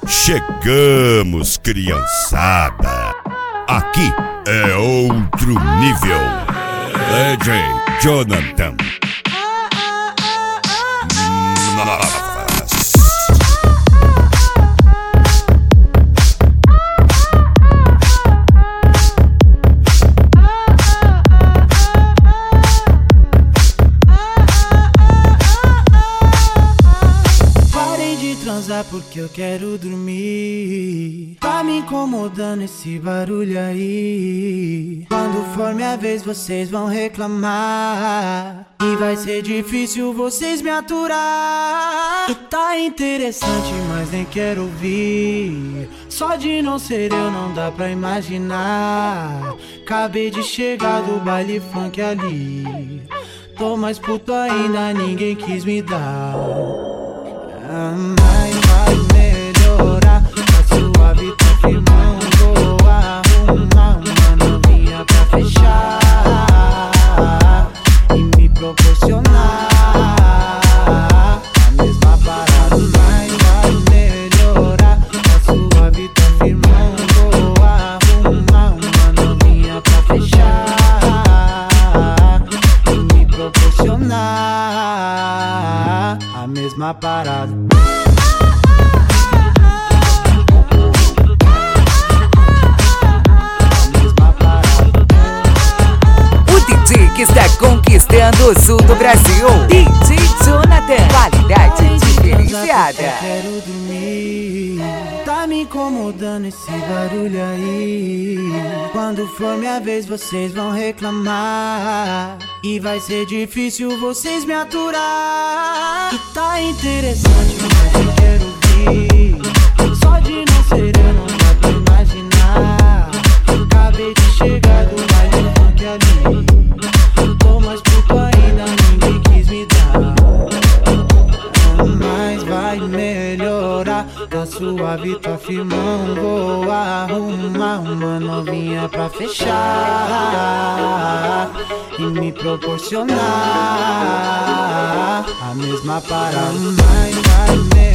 Chegamos, criançada. Aqui é outro nível. DJ Jonathan. Porque eu quero dormir. Tá me incomodando esse barulho aí. Quando for minha vez vocês vão reclamar e vai ser difícil vocês me aturar. Tá interessante, mas nem quero ouvir. Só de não ser eu não dá pra imaginar. Acabei de chegar do baile funk ali. Tô mais puto ainda, ninguém quis me dar. Mas vai melhorar. Tá suave, tá firmão. Vou arrumar uma novinha pra fechar e me proporcionar a mesma parada. Mas vai melhorar. Tá suave, tá firmão. Vou arrumar uma novinha pra fechar e me proporcionar a mesma parada. O DJ que está conquistando o sul do Brasil, DJ Jonathan, qualidade diferenciada. Quero dormir. Tá me incomodando esse barulho aí. Quando for minha vez vocês vão reclamar e vai ser difícil vocês me aturar. E tá interessante, mas eu quero ouvir. Só de não ser eu não dá pra imaginar. Acabei de chegar do baile funk ali. Tô mais puto ainda, ninguém quis me dar. Mas vai melhorar. Tá suave, tá firmão. Vou arrumar uma novinha pra fechar e me proporcionar a mesma parada. Mas vai melhorar.